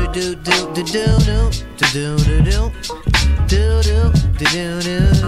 do do do do do do do do do do do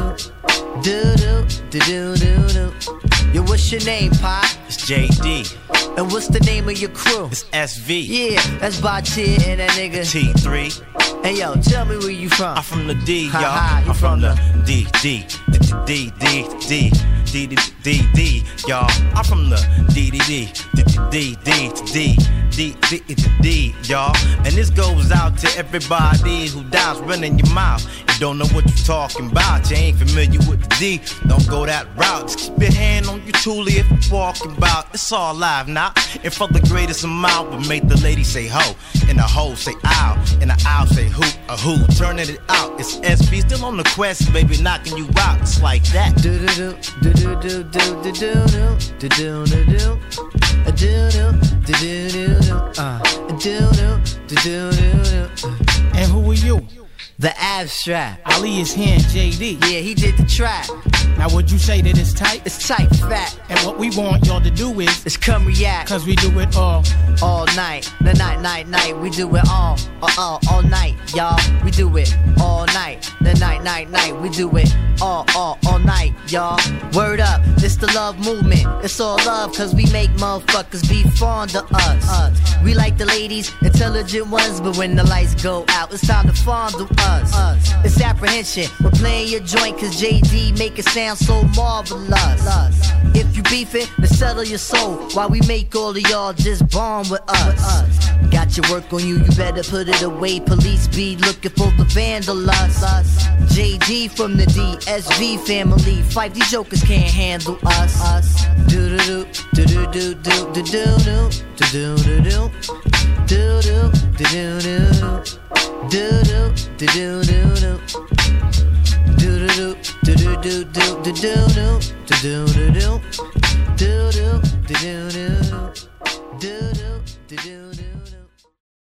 do do do. Yo, what's your name, Pop? It's JD. And what's the name of your crew? It's SV. Yeah, that's Batia and that nigga T3. Hey yo, tell me where you from. I'm from the D, y'all. Ha, I'm from the D, D, D, D, D, D, D, D, D, y'all. I'm from the D, D, D, D, D, D, D, D, D, D, y'all. And this goes out to everybody who dies running your mouth and don't know what you're talking about. You ain't familiar with the D, don't go that route. Just keep your hand on your toolie if you're walking about. It's all live now. And for the greatest amount, but make the lady say ho, and the ho say ow, and the ow say who, a who. Turning it out, it's SB still on the quest, baby, knocking you out. It's like that. Do do do do do do do do do do do do do do. And who are you? The Abstract. Ali is here in JD. Yeah, he did the track. Now would you say that it's tight? It's tight, fat. And what we want y'all to do is come react. Cause we do it all night. The night. We do it all night, y'all. We do it all night. The night. We do it all night, y'all. Word up, this the love movement. It's all love cause we make motherfuckers be fond of us. We like the ladies, intelligent ones, but when the lights go out, it's time to fondle us. It's apprehension. We're playing your joint cause JD make it sound so marvelous. If you beefing, then settle your soul while we make all of y'all just bond with us. Got your work on you, you better put it away. Police be looking for the vandalists. JD from the DSV family. Fight, these jokers can't handle us. Do do do do do do do do do do do do do do do do do do do do. Do do do do do do do do do do do do do do do do.